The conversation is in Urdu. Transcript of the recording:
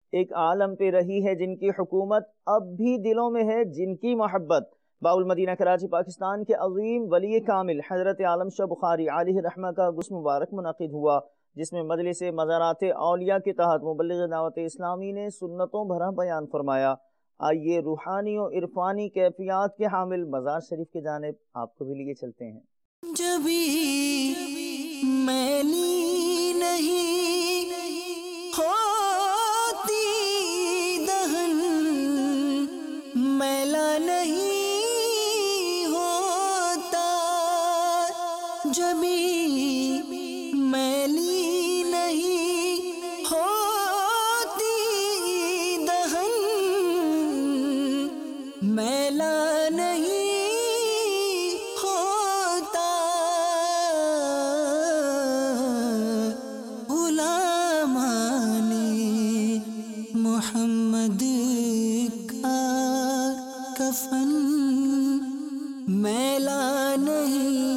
ایک عالم پہ رہی ہے جن کی حکومت، اب بھی دلوں میں ہے جن کی محبت۔ باالمدینہ کراچی پاکستان کے عظیم ولی کامل حضرت عالم شاہ بخاری علیہ رحمہ کا گس مبارک منعقد ہوا، جس میں مجلس مزارات اولیاء کے تحت مبلغ دعوت اسلامی نے سنتوں بھرا بیان فرمایا۔ آئیے روحانی و عرفانی کیفیات کے حامل مزار شریف کی جانب آپ کو بھی لیے چلتے ہیں۔ جبھی میلی نہیں ہوتی دہن، میلا نہیں ہوتا، جبھی میلی نہیں ہوتی دہن، میلا نہیں محمد کا کفن، میلا نہیں